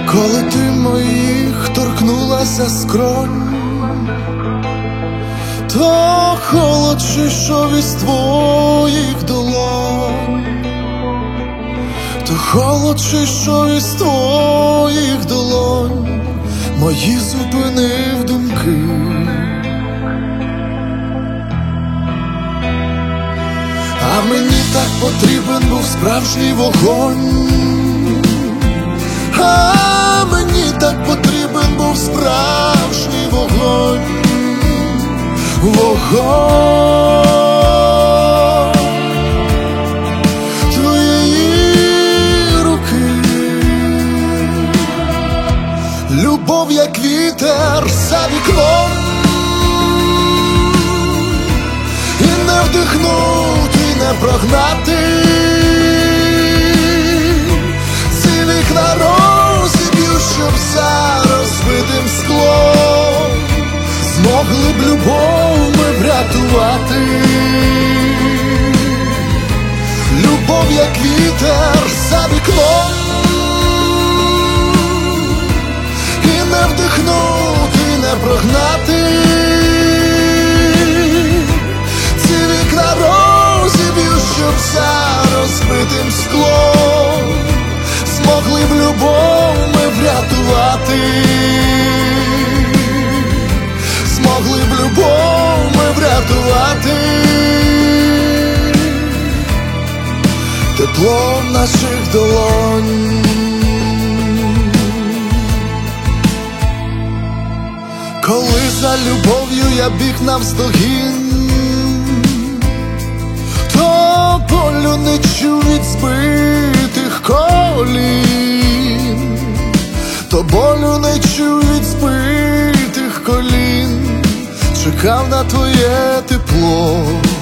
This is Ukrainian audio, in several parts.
Коли ти моїх торкнулася скронь, то холод йшов із твоїх долонь, то холод йшов із твоїх долонь, мої зупинив думки. А мені так потрібен був справжній вогонь, а мені так потрібен був справжній вогонь, вогонь твоєї руки. Любов, як вітер за вікном, і не вдихнути, і не прогнати. Ці вікна розіб'ю, щоб за розбитим склом змогли б любов ми врятувати. Любов, як вітер за вікном, і не вдихнути, і не прогнати. Ці вікна розіб'ю, щоб за розбитим склом змогли б любов ми врятувати. Змогли б любов ми врятувати. Тепло наших долонь. Коли за любов'ю я біг навздогін, то болю не чув від збитих колін, то болю не чув від збитих колін, чекав на твоє тепло.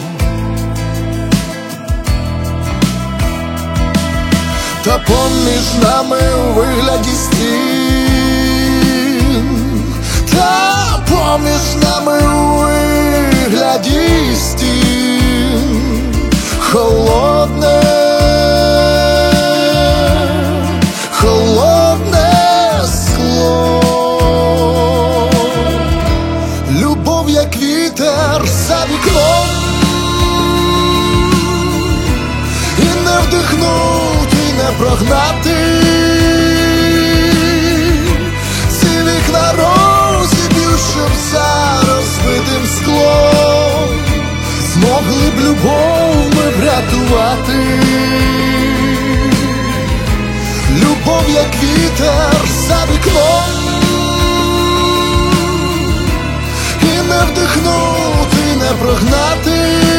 Та поміж нами у вигляді стін, та поміж нами у вигляді стін, холодне, холодне скло. Любов, як вітер за вікном, і не вдихнути, і не прогнати. Ці вікна розіб'ю, щоб за розбитим склом змогли б любов ми врятувати. Любов, як вітер за вікном, і не вдихнути, і не прогнати.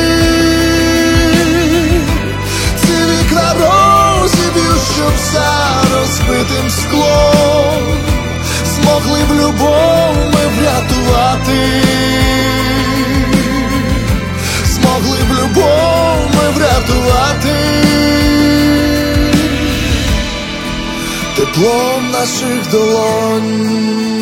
Ці вікна розіб'ю, щоб за розбитим склом змогли б любов ми врятувати. Змогли б любов ми врятувати. Теплом наших долонь.